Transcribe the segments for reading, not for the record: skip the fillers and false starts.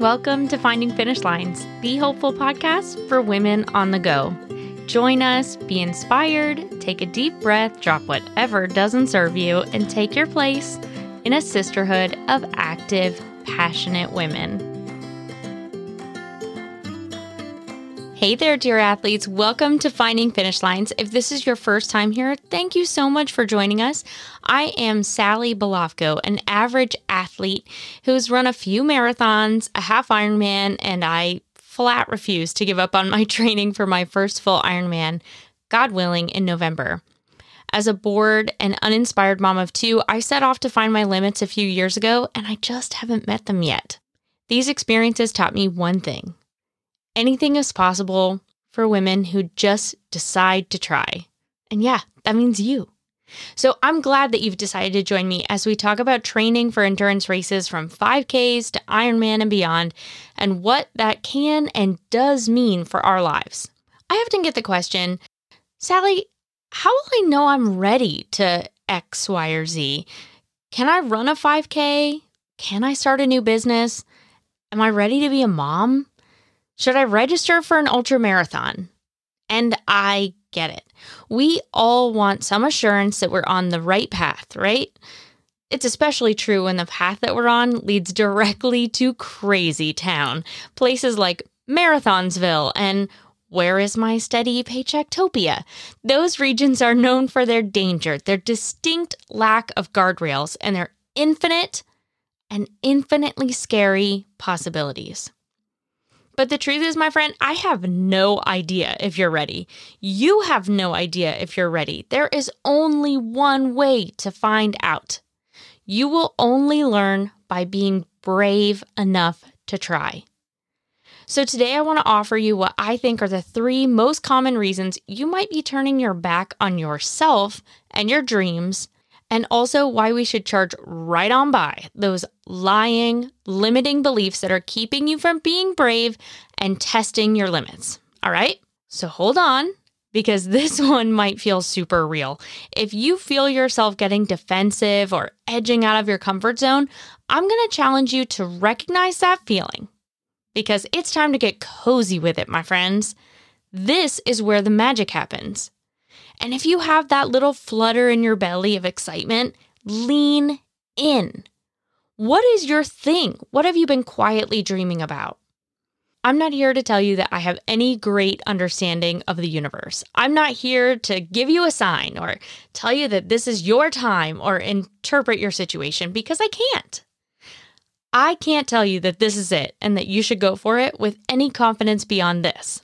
Welcome to Finding Finish Lines, the hopeful podcast for women on the go. Join us, be inspired, take a deep breath, drop whatever doesn't serve you, and take your place in a sisterhood of active, passionate women. Hey there, dear athletes. Welcome to Finding Finish Lines. If this is your first time here, thank you so much for joining us. I am Sally Belofko, an average athlete who's run a few marathons, a half Ironman, and I flat refuse to give up on my training for my first full Ironman, God willing, in November. As a bored and uninspired mom of two, I set off to find my limits a few years ago, and I just haven't met them yet. These experiences taught me one thing. Anything is possible for women who just decide to try. And yeah, that means you. So I'm glad that you've decided to join me as we talk about training for endurance races from 5Ks to Ironman and beyond, and what that can and does mean for our lives. I often get the question, Sally, how will I know I'm ready to X, Y, or Z? Can I run a 5K? Can I start a new business? Am I ready to be a mom? Should I register for an ultra marathon? And I get it. We all want some assurance that we're on the right path, right? It's especially true when the path that we're on leads directly to crazy town. Places like Marathonsville and where is my steady paychecktopia? Those regions are known for their danger, their distinct lack of guardrails, and their infinite and infinitely scary possibilities. But the truth is, my friend, I have no idea if you're ready. You have no idea if you're ready. There is only one way to find out. You will only learn by being brave enough to try. So today I want to offer you what I think are the 3 most common reasons you might be turning your back on yourself and your dreams, and also why we should charge right on by those lying, limiting beliefs that are keeping you from being brave and testing your limits. All right? So hold on, because this one might feel super real. If you feel yourself getting defensive or edging out of your comfort zone, I'm going to challenge you to recognize that feeling, because it's time to get cozy with it, my friends. This is where the magic happens. And if you have that little flutter in your belly of excitement, lean in. What is your thing? What have you been quietly dreaming about? I'm not here to tell you that I have any great understanding of the universe. I'm not here to give you a sign or tell you that this is your time or interpret your situation, because I can't. I can't tell you that this is it and that you should go for it with any confidence beyond this.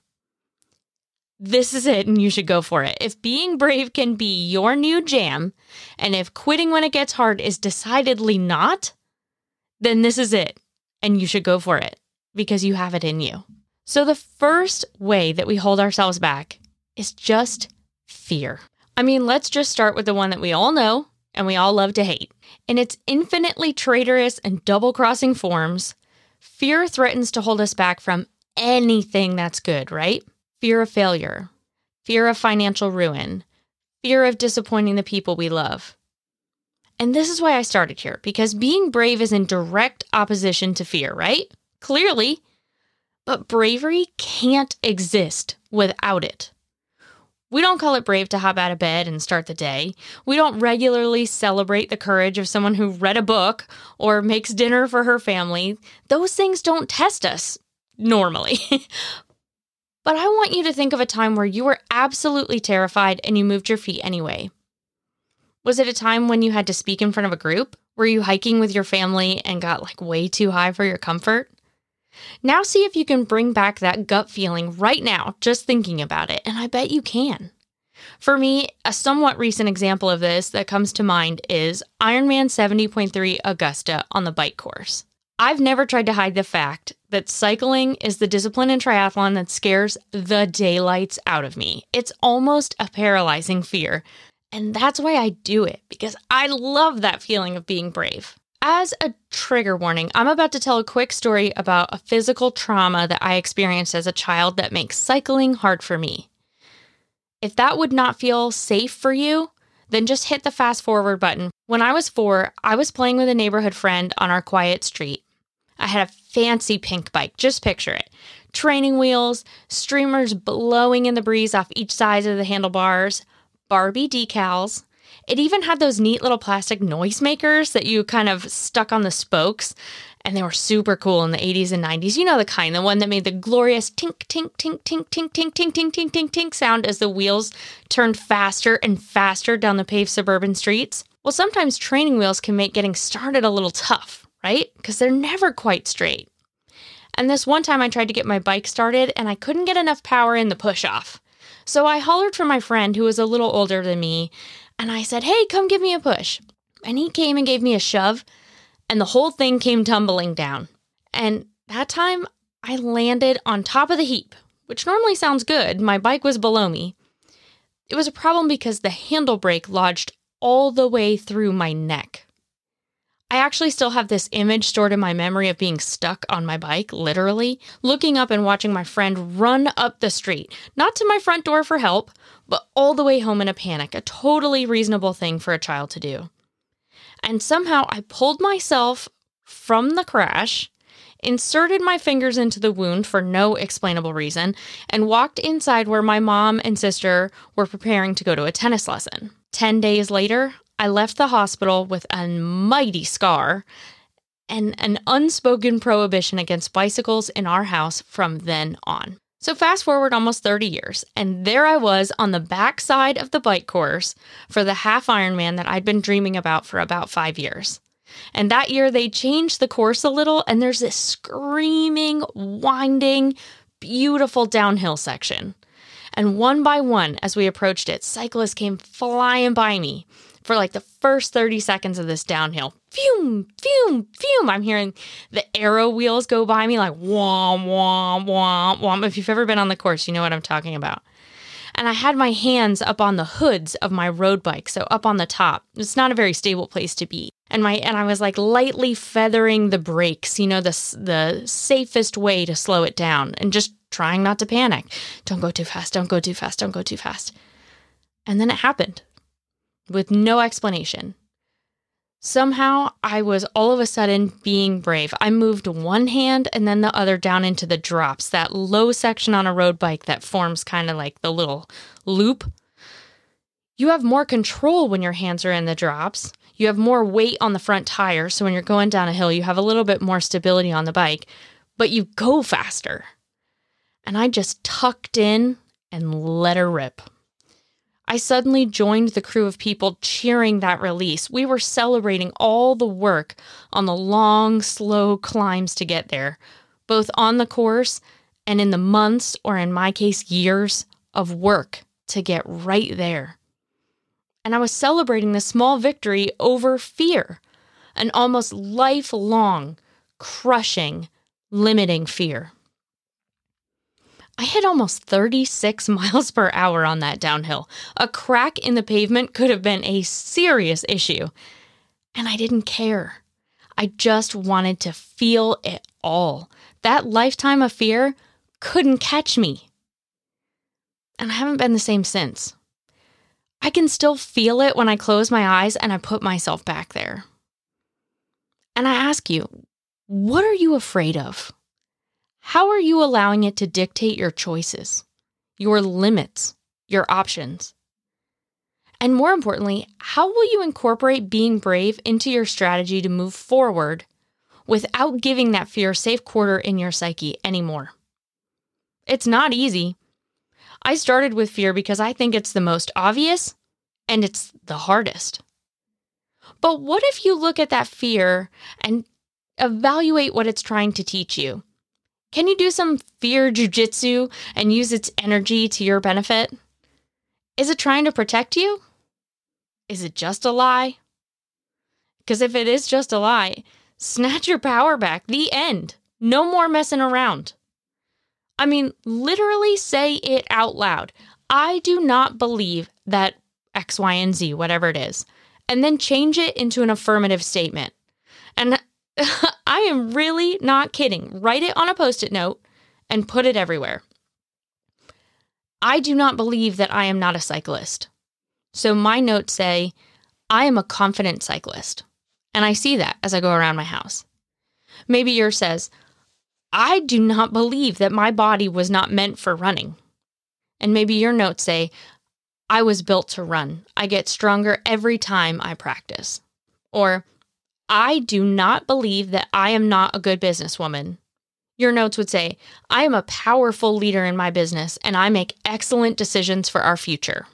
This is it, and you should go for it. If being brave can be your new jam, and if quitting when it gets hard is decidedly not, then this is it, and you should go for it, because you have it in you. So the first way that we hold ourselves back is just fear. I mean, let's just start with the one that we all know, and we all love to hate. In its infinitely traitorous and double-crossing forms, fear threatens to hold us back from anything that's good, right? Fear of failure, fear of financial ruin, fear of disappointing the people we love. And this is why I started here, because being brave is in direct opposition to fear, right? Clearly. But bravery can't exist without it. We don't call it brave to hop out of bed and start the day. We don't regularly celebrate the courage of someone who read a book or makes dinner for her family. Those things don't test us normally. But I want you to think of a time where you were absolutely terrified and you moved your feet anyway. Was it a time when you had to speak in front of a group? Were you hiking with your family and got way too high for your comfort? Now see if you can bring back that gut feeling right now, just thinking about it, and I bet you can. For me, a somewhat recent example of this that comes to mind is Ironman 70.3 Augusta on the bike course. I've never tried to hide the fact that cycling is the discipline in triathlon that scares the daylights out of me. It's almost a paralyzing fear. And that's why I do it, because I love that feeling of being brave. As a trigger warning, I'm about to tell a quick story about a physical trauma that I experienced as a child that makes cycling hard for me. If that would not feel safe for you, then just hit the fast forward button. When I was 4, I was playing with a neighborhood friend on our quiet street. I had a fancy pink bike. Just picture it. Training wheels, streamers blowing in the breeze off each side of the handlebars, Barbie decals. It even had those neat little plastic noisemakers that you kind of stuck on the spokes, and they were super cool in the 80s and 90s. You know the kind, the one that made the glorious tink, tink, tink, tink, tink, tink, tink, tink, tink, tink, tink sound as the wheels turned faster and faster down the paved suburban streets. Well, sometimes training wheels can make getting started a little tough, right? Because they're never quite straight. And this one time I tried to get my bike started and I couldn't get enough power in the push-off. So I hollered for my friend who was a little older than me, and I said, "Hey, come give me a push." And he came and gave me a shove, and the whole thing came tumbling down. And that time I landed on top of the heap, which normally sounds good. My bike was below me. It was a problem because the handle brake lodged all the way through my neck. I actually still have this image stored in my memory of being stuck on my bike, literally, looking up and watching my friend run up the street, not to my front door for help, but all the way home in a panic, a totally reasonable thing for a child to do. And somehow I pulled myself from the crash, inserted my fingers into the wound for no explainable reason, and walked inside where my mom and sister were preparing to go to a tennis lesson. 10 days later, I left the hospital with a mighty scar and an unspoken prohibition against bicycles in our house from then on. So fast forward almost 30 years, and there I was on the backside of the bike course for the half Ironman that I'd been dreaming about for about 5 years. And that year they changed the course a little, and there's this screaming, winding, beautiful downhill section. And one by one, as we approached it, cyclists came flying by me for like the first 30 seconds of this downhill. Phew, phew, phew. I'm hearing the aero wheels go by me like womp, womp, womp, womp. If you've ever been on the course, you know what I'm talking about. And I had my hands up on the hoods of my road bike, so up on the top. It's not a very stable place to be. And I was like lightly feathering the brakes, you know, the safest way to slow it down, and just trying not to panic. Don't go too fast, don't go too fast, don't go too fast. And then it happened with no explanation. Somehow I was all of a sudden being brave. I moved one hand and then the other down into the drops, that low section on a road bike that forms kind of like the little loop. You have more control when your hands are in the drops. You have more weight on the front tire, so when you're going down a hill, you have a little bit more stability on the bike, but you go faster. And I just tucked in and let her rip. I suddenly joined the crew of people cheering that release. We were celebrating all the work on the long, slow climbs to get there, both on the course and in the months, or in my case, years of work to get right there. And I was celebrating the small victory over fear, an almost lifelong, crushing, limiting fear. I hit almost 36 miles per hour on that downhill. A crack in the pavement could have been a serious issue. And I didn't care. I just wanted to feel it all. That lifetime of fear couldn't catch me. And I haven't been the same since. I can still feel it when I close my eyes and I put myself back there. And I ask you, what are you afraid of? How are you allowing it to dictate your choices, your limits, your options? And more importantly, how will you incorporate being brave into your strategy to move forward without giving that fear safe quarter in your psyche anymore? It's not easy. I started with fear because I think it's the most obvious and it's the hardest. But what if you look at that fear and evaluate what it's trying to teach you? Can you do some fear jujitsu and use its energy to your benefit? Is it trying to protect you? Is it just a lie? Because if it is just a lie, snatch your power back. The end. No more messing around. I mean, literally say it out loud. I do not believe that X, Y, and Z, whatever it is. And then change it into an affirmative statement. And I am really not kidding. Write it on a Post-it note and put it everywhere. I do not believe that I am not a cyclist. So my notes say, I am a confident cyclist. And I see that as I go around my house. Maybe yours says, I do not believe that my body was not meant for running. And maybe your notes say, I was built to run. I get stronger every time I practice. Or, I do not believe that I am not a good businesswoman. Your notes would say, I am a powerful leader in my business and I make excellent decisions for our future.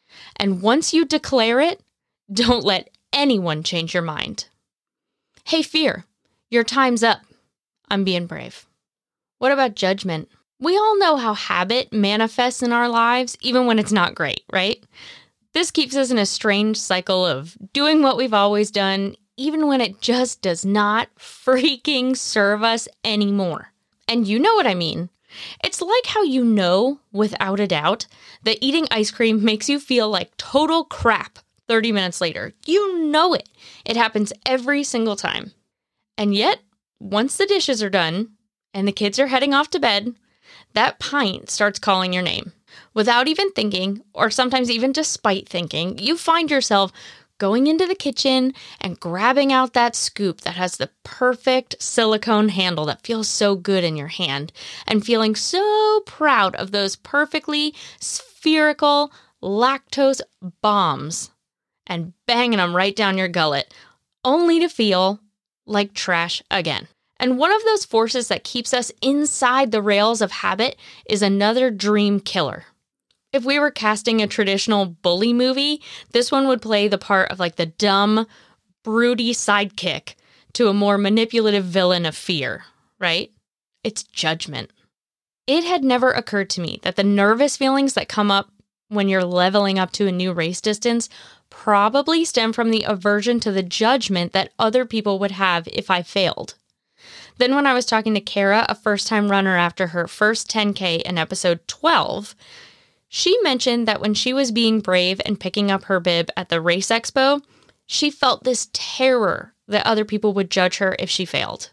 And once you declare it, don't let anyone change your mind. Hey, fear, your time's up. I'm being brave. What about judgment? We all know how habit manifests in our lives, even when it's not great, right? This keeps us in a strange cycle of doing what we've always done, even when it just does not freaking serve us anymore. And you know what I mean. It's like how you know, without a doubt, that eating ice cream makes you feel like total crap 30 minutes later. You know it. It happens every single time. And yet, once the dishes are done and the kids are heading off to bed, that pint starts calling your name. Without even thinking, or sometimes even despite thinking, you find yourself going into the kitchen and grabbing out that scoop that has the perfect silicone handle that feels so good in your hand, and feeling so proud of those perfectly spherical lactose bombs and banging them right down your gullet, only to feel like trash again. And one of those forces that keeps us inside the rails of habit is another dream killer. If we were casting a traditional bully movie, this one would play the part of like the dumb, broody sidekick to a more manipulative villain of fear, right? It's judgment. It had never occurred to me that the nervous feelings that come up when you're leveling up to a new race distance probably stem from the aversion to the judgment that other people would have if I failed. Then when I was talking to Kara, a first-time runner after her first 10K in episode 12, she mentioned that when she was being brave and picking up her bib at the race expo, she felt this terror that other people would judge her if she failed.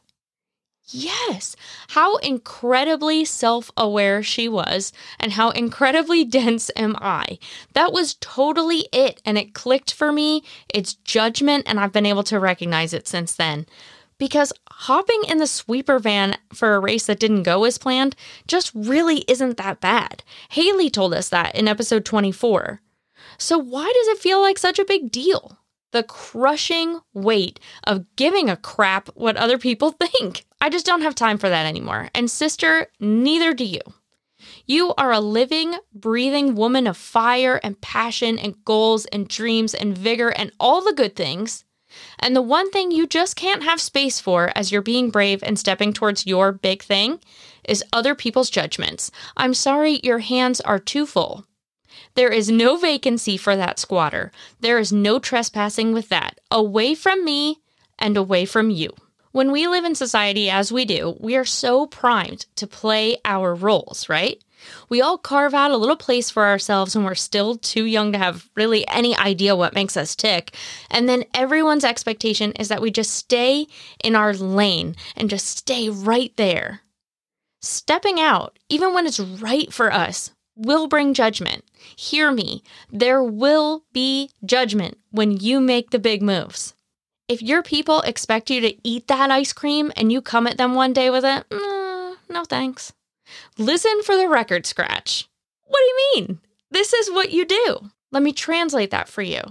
Yes, how incredibly self-aware she was, and how incredibly dense am I. That was totally it, and it clicked for me. It's judgment, and I've been able to recognize it since then. Because hopping in the sweeper van for a race that didn't go as planned just really isn't that bad. Haley told us that in episode 24. So why does it feel like such a big deal? The crushing weight of giving a crap what other people think. I just don't have time for that anymore. And sister, neither do you. You are a living, breathing woman of fire and passion and goals and dreams and vigor and all the good things. And the one thing you just can't have space for as you're being brave and stepping towards your big thing is other people's judgments. I'm sorry, your hands are too full. There is no vacancy for that squatter. There is no trespassing with that. Away from me and away from you. When we live in society as we do, we are so primed to play our roles, right? We all carve out a little place for ourselves when we're still too young to have really any idea what makes us tick. And then everyone's expectation is that we just stay in our lane and just stay right there. Stepping out, even when it's right for us, will bring judgment. Hear me, there will be judgment when you make the big moves. If your people expect you to eat that ice cream and you come at them one day with it, no thanks. Listen for the record scratch. What do you mean? This is what you do. Let me translate that for you.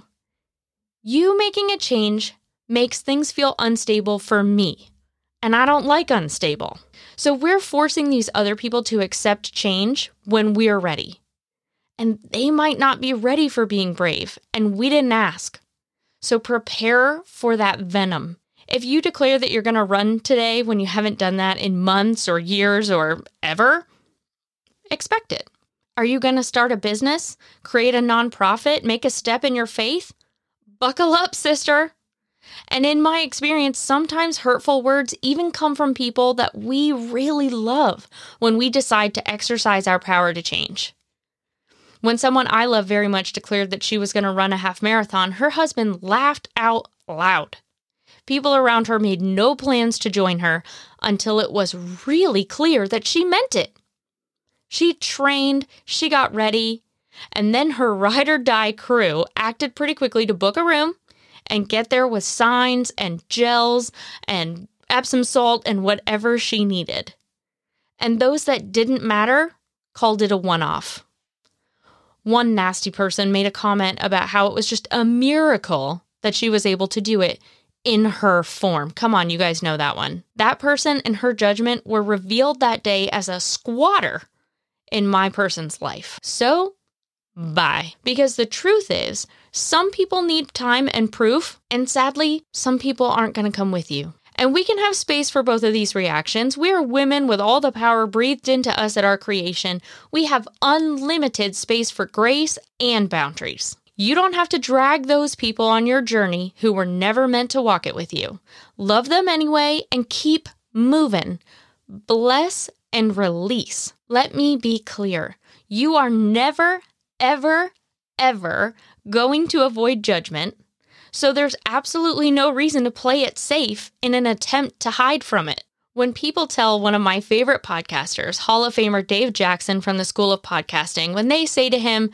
You making a change makes things feel unstable for me, and I don't like unstable. So we're forcing these other people to accept change when we're ready. And they might not be ready for being brave, and we didn't ask. So prepare for that venom. If you declare that you're going to run today when you haven't done that in months or years or ever, expect it. Are you going to start a business, create a nonprofit, make a step in your faith? Buckle up, sister. And in my experience, sometimes hurtful words even come from people that we really love when we decide to exercise our power to change. When someone I love very much declared that she was going to run a half marathon, her husband laughed out loud. People around her made no plans to join her until it was really clear that she meant it. She trained, she got ready, and then her ride or die crew acted pretty quickly to book a room and get there with signs and gels and Epsom salt, and whatever she needed. And those that didn't matter called it a one-off. One nasty person made a comment about how it was just a miracle that she was able to do it in her form. Come on, you guys know that one. That person and her judgment were revealed that day as a squatter in my person's life. So, bye. Because the truth is, some people need time and proof, and sadly, some people aren't going to come with you. And we can have space for both of these reactions. We are women with all the power breathed into us at our creation. We have unlimited space for grace and boundaries. You don't have to drag those people on your journey who were never meant to walk it with you. Love them anyway and keep moving. Bless and release. Let me be clear. You are never, ever, ever going to avoid judgment. So there's absolutely no reason to play it safe in an attempt to hide from it. When people tell one of my favorite podcasters, Hall of Famer Dave Jackson from the School of Podcasting, when they say to him,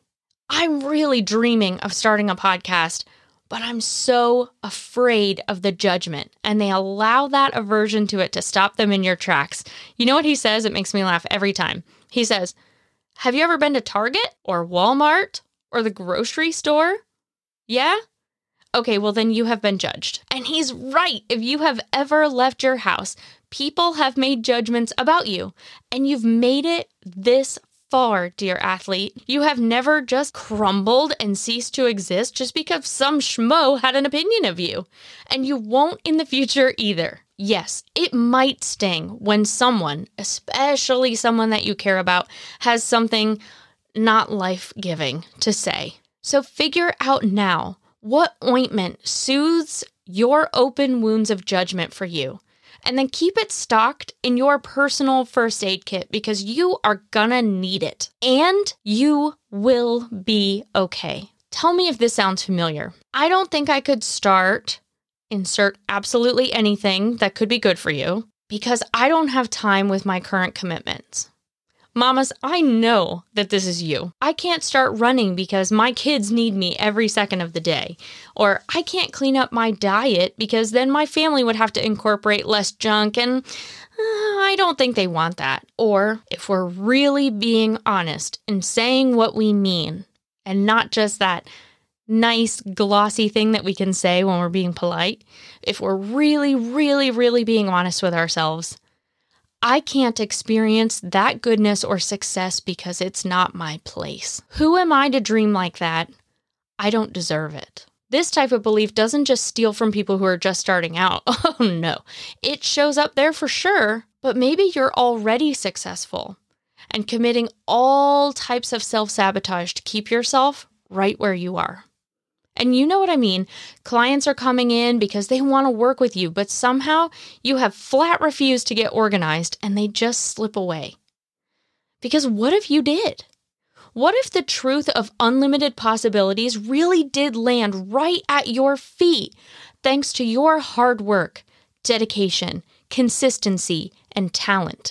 "I'm really dreaming of starting a podcast, but I'm so afraid of the judgment," and they allow that aversion to it to stop them in your tracks. You know what he says? It makes me laugh every time. He says, "Have you ever been to Target or Walmart or the grocery store? Yeah? Okay, well then you have been judged." And he's right. If you have ever left your house, people have made judgments about you, and you've made it this far, dear athlete. You have never just crumbled and ceased to exist just because some schmo had an opinion of you. And you won't in the future either. Yes, it might sting when someone, especially someone that you care about, has something not life-giving to say. So figure out now what ointment soothes your open wounds of judgment for you. And then keep it stocked in your personal first aid kit because you are gonna need it. And you will be okay. Tell me if this sounds familiar. I don't think I could insert absolutely anything that could be good for you because I don't have time with my current commitments. Mamas, I know that this is you. I can't start running because my kids need me every second of the day. Or I can't clean up my diet because then my family would have to incorporate less junk and I don't think they want that. Or if we're really being honest and saying what we mean and not just that nice glossy thing that we can say when we're being polite, if we're really, really, really being honest with ourselves, I can't experience that goodness or success because it's not my place. Who am I to dream like that? I don't deserve it. This type of belief doesn't just steal from people who are just starting out. Oh no, it shows up there for sure, but maybe you're already successful and committing all types of self-sabotage to keep yourself right where you are. And you know what I mean. Clients are coming in because they want to work with you, but somehow you have flat refused to get organized and they just slip away. Because what if you did? What if the truth of unlimited possibilities really did land right at your feet thanks to your hard work, dedication, consistency, and talent?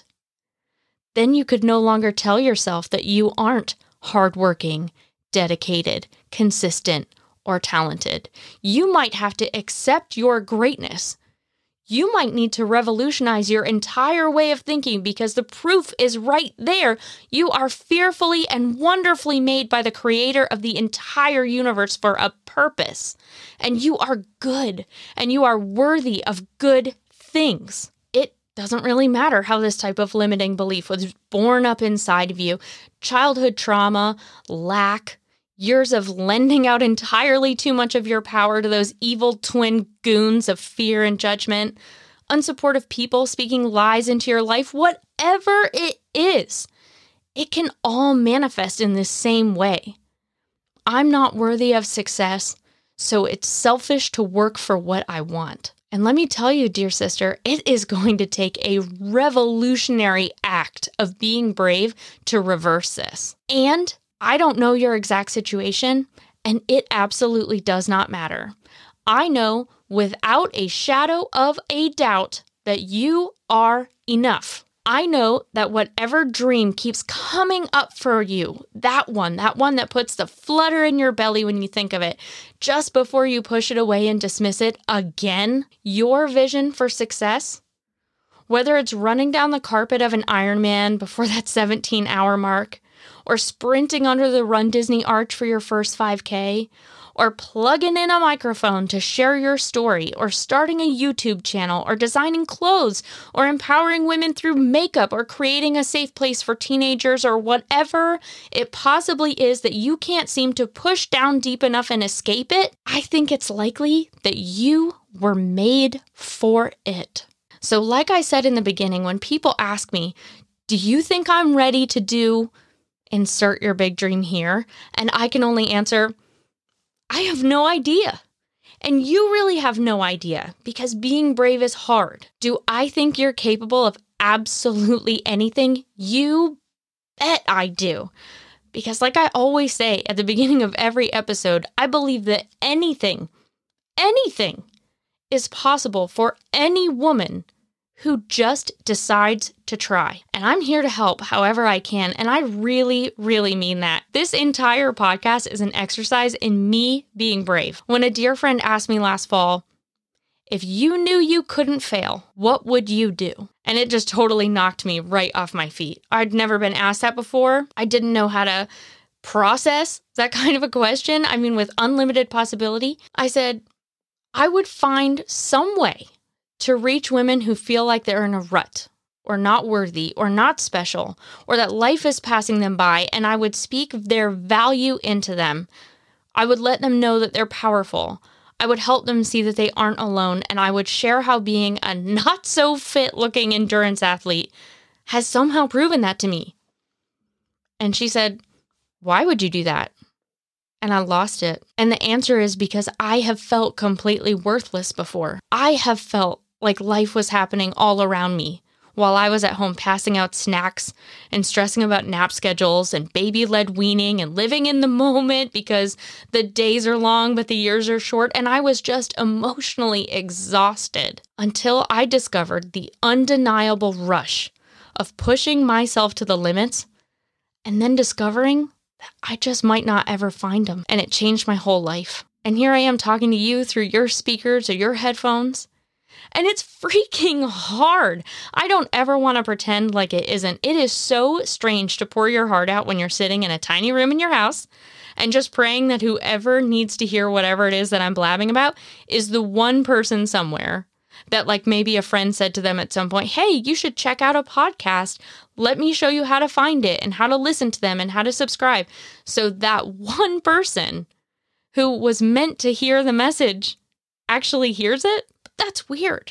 Then you could no longer tell yourself that you aren't hardworking, dedicated, consistent, or talented. You might have to accept your greatness. You might need to revolutionize your entire way of thinking because the proof is right there. You are fearfully and wonderfully made by the creator of the entire universe for a purpose. And you are good, and you are worthy of good things. It doesn't really matter how this type of limiting belief was born up inside of you. Childhood trauma, lack, years of lending out entirely too much of your power to those evil twin goons of fear and judgment, unsupportive people speaking lies into your life, whatever it is, it can all manifest in this same way. I'm not worthy of success, so it's selfish to work for what I want. And let me tell you, dear sister, it is going to take a revolutionary act of being brave to reverse this. And I don't know your exact situation, and it absolutely does not matter. I know without a shadow of a doubt that you are enough. I know that whatever dream keeps coming up for you, that one that puts the flutter in your belly when you think of it, just before you push it away and dismiss it again, your vision for success, whether it's running down the carpet of an Ironman before that 17-hour mark, or sprinting under the Run Disney Arch for your first 5K, or plugging in a microphone to share your story, or starting a YouTube channel, or designing clothes, or empowering women through makeup, or creating a safe place for teenagers, or whatever it possibly is that you can't seem to push down deep enough and escape it, I think it's likely that you were made for it. So like I said in the beginning, when people ask me, do you think I'm ready to do, insert your big dream here? And I can only answer, I have no idea. And you really have no idea, because being brave is hard. Do I think you're capable of absolutely anything? You bet I do. Because like I always say at the beginning of every episode, I believe that anything is possible for any woman who just decides to try. And I'm here to help however I can, and I really, really mean that. This entire podcast is an exercise in me being brave. When a dear friend asked me last fall, if you knew you couldn't fail, what would you do? And it just totally knocked me right off my feet. I'd never been asked that before. I didn't know how to process that kind of a question. I mean, with unlimited possibility, I said, I would find some way to reach women who feel like they're in a rut, or not worthy, or not special, or that life is passing them by, and I would speak their value into them. I would let them know that they're powerful. I would help them see that they aren't alone, and I would share how being a not-so-fit-looking endurance athlete has somehow proven that to me. And she said, why would you do that? And I lost it. And the answer is because I have felt completely worthless before. I have felt like life was happening all around me while I was at home passing out snacks and stressing about nap schedules and baby-led weaning and living in the moment because the days are long but the years are short, and I was just emotionally exhausted until I discovered the undeniable rush of pushing myself to the limits and then discovering that I just might not ever find them, and it changed my whole life. And here I am talking to you through your speakers or your headphones. And it's freaking hard. I don't ever want to pretend like it isn't. It is so strange to pour your heart out when you're sitting in a tiny room in your house and just praying that whoever needs to hear whatever it is that I'm blabbing about is the one person somewhere that, like, maybe a friend said to them at some point, hey, you should check out a podcast. Let me show you how to find it and how to listen to them and how to subscribe. So that one person who was meant to hear the message actually hears it. That's weird.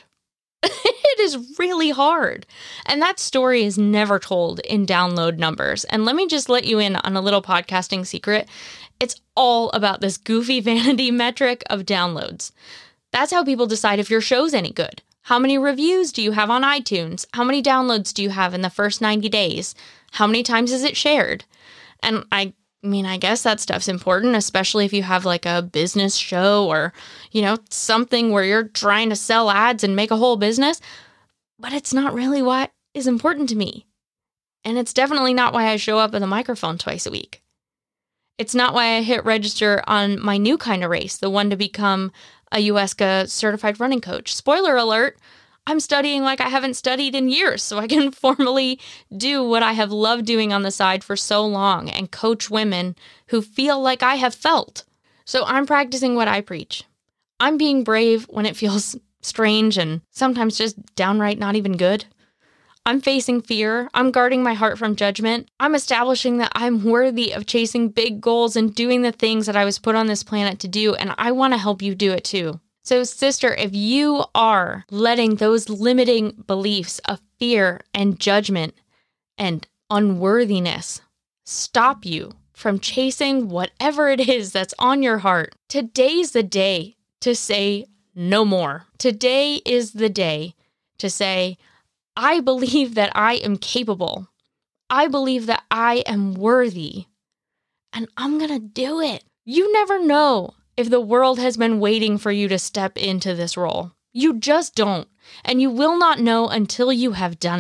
It is really hard. And that story is never told in download numbers. And let me just let you in on a little podcasting secret. It's all about this goofy vanity metric of downloads. That's how people decide if your show's any good. How many reviews do you have on iTunes? How many downloads do you have in the first 90 days? How many times is it shared? And I guess that stuff's important, especially if you have like a business show or, something where you're trying to sell ads and make a whole business. But it's not really what is important to me. And it's definitely not why I show up at the microphone twice a week. It's not why I hit register on my new kind of race, the one to become a USCA certified running coach. Spoiler alert, I'm studying like I haven't studied in years so I can formally do what I have loved doing on the side for so long and coach women who feel like I have felt. So I'm practicing what I preach. I'm being brave when it feels strange and sometimes just downright not even good. I'm facing fear. I'm guarding my heart from judgment. I'm establishing that I'm worthy of chasing big goals and doing the things that I was put on this planet to do, and I want to help you do it too. So, sister, if you are letting those limiting beliefs of fear and judgment and unworthiness stop you from chasing whatever it is that's on your heart, today's the day to say no more. Today is the day to say, I believe that I am capable. I believe that I am worthy. And I'm going to do it. You never know if the world has been waiting for you to step into this role. You just don't. And you will not know until you have done it.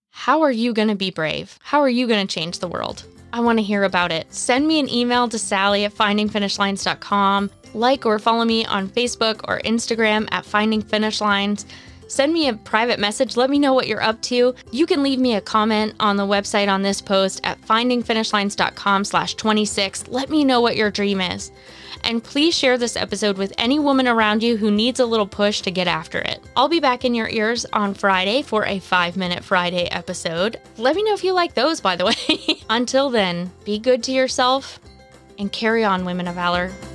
How are you going to be brave? How are you going to change the world? I want to hear about it. Send me an email to sally@findingfinishlines.com. Like or follow me on Facebook or Instagram at Finding Finish Lines. Send me a private message. Let me know what you're up to. You can leave me a comment on the website on this post at findingfinishlines.com/26. Let me know what your dream is. And please share this episode with any woman around you who needs a little push to get after it. I'll be back in your ears on Friday for a 5-Minute Friday episode. Let me know if you like those, by the way. Until then, be good to yourself and carry on, women of valor.